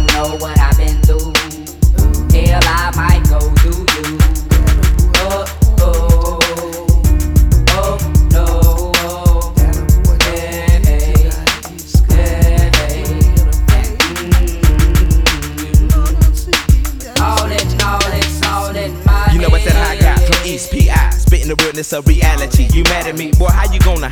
know what I've been through. Hell, I might go do you. Oh, oh, oh, no, oh, hey, hey, hey, all in my You know I said I got from East PI, spitting the realness of reality. You mad at me, boy? How you gonna